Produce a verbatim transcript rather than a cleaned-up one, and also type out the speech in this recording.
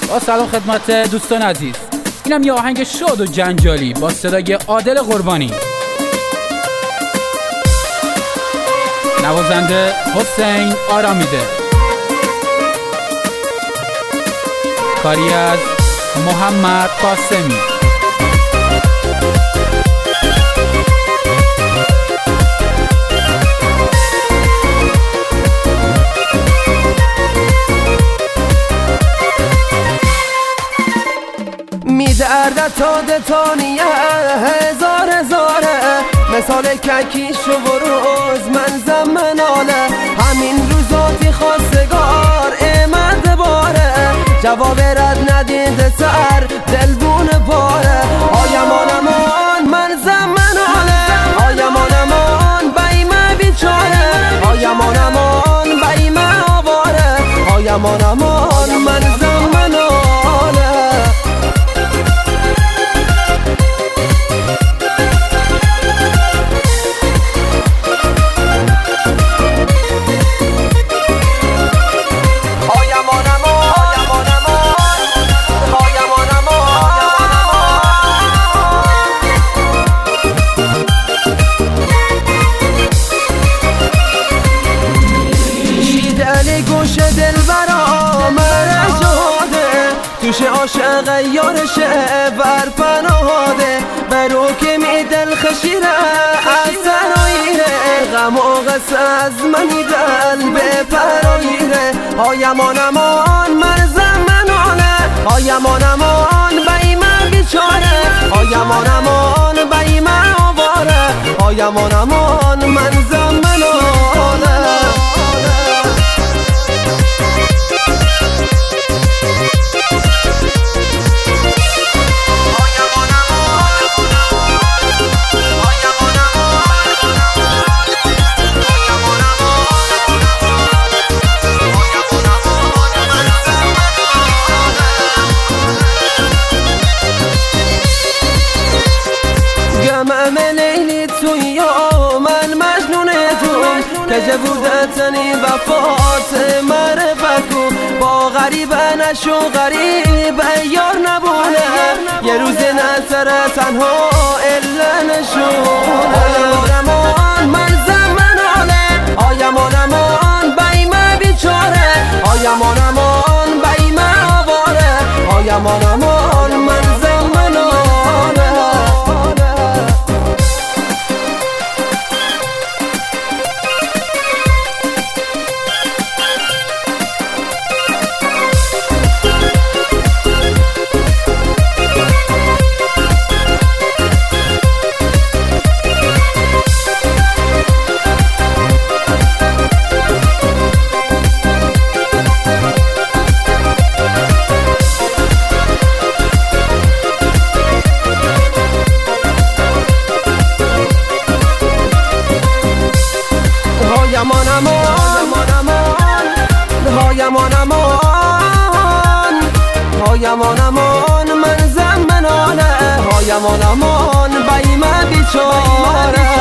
با سلام خدمت دوستان عزیز، اینم یه آهنگ شاد و جنجالی با صدای عادل قربانی، نوازنده حسین آرامیده، کاری از محمد قاسمی. میدرد تا دتانیه هزار هزاره، مثال ککیش و روز من زمناله، همین روزاتی خواستگار امد باره، جواب رد ندید سر دلبون باره، آیمان امان من زمناله، آیمان امان بیمه بیچاره، آیمان امان بیمه آواره، آیمان امان من زمناله. گوش دل برا من شده، توش عاشق یارشه بر پناهاده، برو که می دل خشیره از سراییره، غم و غصه از منی دل به پراییره، آیمان امان من زمنانه، آیمان امان بیمه بیچاره، آیمان امان بیمه آواره، آیمان امان من زمنانه. کجا بودتنی وفات معرفت با غریب نشو غریب یار نبونه، یه روز نسر تنها الا نشونه، آیمان امان من زمناله، آیمان امان بیمه بیچاره، آیمان امان بیمه آواره، آیمان امان من زمناله. آیمان امان آیمان امان من زمنانه، آیمان امان بیمه بیچاره.